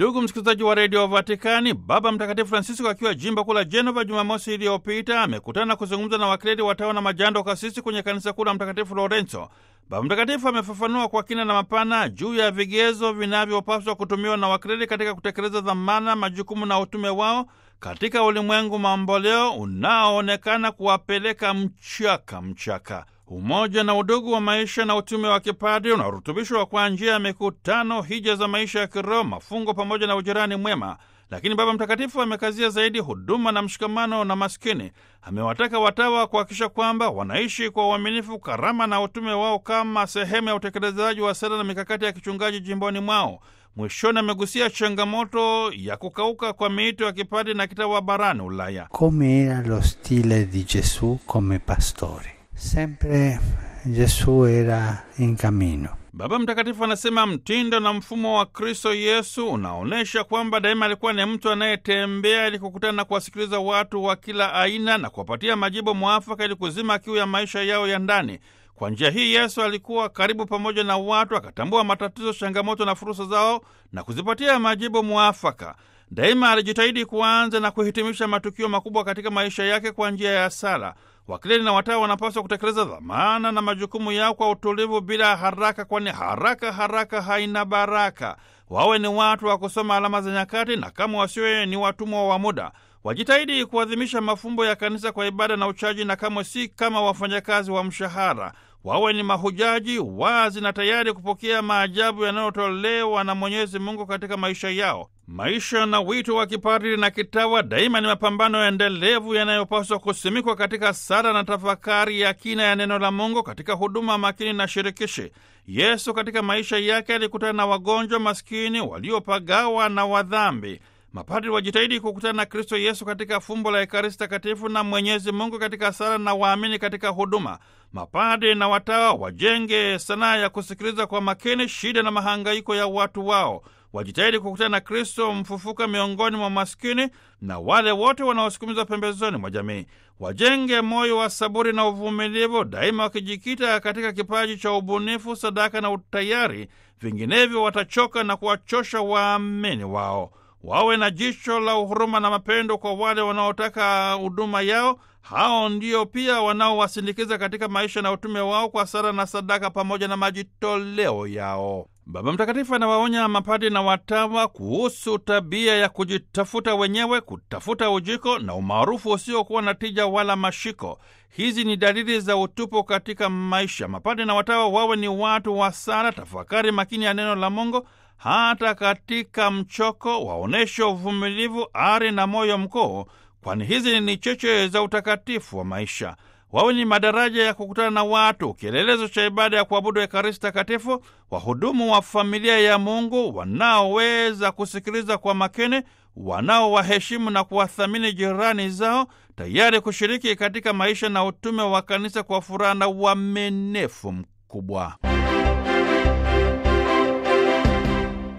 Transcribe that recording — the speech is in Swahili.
Ndugu msikilizaji wa redio Vatikani, Baba Mtakatifu Francisco akiwa jimbo kuu la Genova Jumamosi iliyopita amekutana kuzungumza na wakleri, watawa na majando kasisi kwenye kanisa kuu la Mtakatifu Lorenzo. Baba Mtakatifu amefafanua kwa kina na mapana juu ya vigezo vinavyopaswa kutumiwa na wakleri katika kutekeleza dhamana, majukumu na utume wao katika ulimwengu mamboleo unaoonekana kuwapeleka mchaka. Umoja na udugu wa maisha na utume wa kipadri unarutubishwa kwa njia ya mikutano, hija za maisha ya kiroho, mafungo pamoja na ujirani mwema. Lakini Baba Mtakatifu amekazia zaidi huduma na mshikamano na maskini. Amewataka watawa kuhakikisha kwamba wanaishi kwa uaminifu karama na utume wao kama sehemu ya utekelezaji wa sera na mikakati ya kichungaji jimboni mwao. Mwishoni amegusia changamoto ya kukauka kwa miito ya kipadri na kitawa barani Ulaya. Come era lo stile di Gesù come pastore. Sempre Gesù era in cammino. Baba Mtakatifu anasema mtindo na mfumo wa Kristo Yesu unaonyesha kwamba daima alikuwa ni mtu anayetembea ili kukutana na kuwasikiliza watu wa kila aina na kuwapatia majibu mwafaka ili kuzima kiu ya maisha yao ya ndani. Kwa njia hii Yesu alikuwa karibu pamoja na watu, akatambua matatizo, changamoto na fursa zao na kuzipatia majibu mwafaka. Daima alijitahidi kuanza na kuhitimisha matukio makubwa katika maisha yake kwa njia ya sala. Wakleri na watawa wanapaswa kutekeleza dhamana na majukumu yao kwa utulivu bila haraka, kwani haraka haina baraka. Wawe ni watu wa kusoma alama za nyakati na kama wasiwe ni watumwa wa muda. Wajitahidi kuadhimisha mafumbo ya kanisa kwa ibada na uchaji na kamwe si kama wafanyakazi wa mshahara. Wawe ni mahujaji wazi na tayari kupokea maajabu yanayotolewa na Mwenyezi Mungu katika maisha yao. Maisha na wito wa kipadri na kitawa daima ni mapambano endelevu yanayopaswa kusimikwa katika sala na tafakari ya kina ya neno la Mungu, katika huduma makini na shirikishi. Yesu katika maisha yake alikutana na wagonjwa, maskini, waliopagawa na wadhambi. Mapadri wajitahidi kukutana na Kristo Yesu katika fumbo la Ekaristi Takatifu na Mwenyezi Mungu katika sala na waamini katika huduma. Mapadri na watawa wajenge sanaa ya kusikiliza kwa makini shida na mahangaiko ya watu wao. Wajitahidi kukutana na Kristo mfufuka miongoni mwa maskini na wale wote wanaosukumizwa pembezoni mwa jamii. Wajenge moyo wa saburi na uvumilivu, daima wakijikita katika kipaji cha ubunifu, sadaka na utayari, vinginevyo watachoka na kuwachosha waamini wao. Wawe na jicho la uhuruma na mapendo kwa wale wanaotaka huduma yao. Hao ndio pia wanaowasindikiza katika maisha na utume wao kwa sala na sadaka pamoja na majitoleo yao. Baba Mtakatifu anawaonya mapadri na watawa kuhusu tabia ya kujitafuta wenyewe, kutafuta ujiko na umaarufu usiokuwa na tija wala mashiko. Hizi ni dalili za utupu katika maisha. Mapadri na watawa wawe ni watu wa sala, tafakari makini ya neno la Mungu. Hata katika mchoko waoneshe uvumilivu, ari na moyo mkuu, kwani hizi ni cheche za utakatifu wa maisha. Wawe ni madaraja ya kukutana na watu, kielelezo cha ibada ya kuabudu Ekaristi Takatifu, wahudumu wa familia ya Mungu wanaoweza kusikiliza kwa makini, wanaowaheshimu na kuwathamini jirani zao, tayari kushiriki katika maisha na utume wa kanisa kwa furaha na uaminifu mkubwa.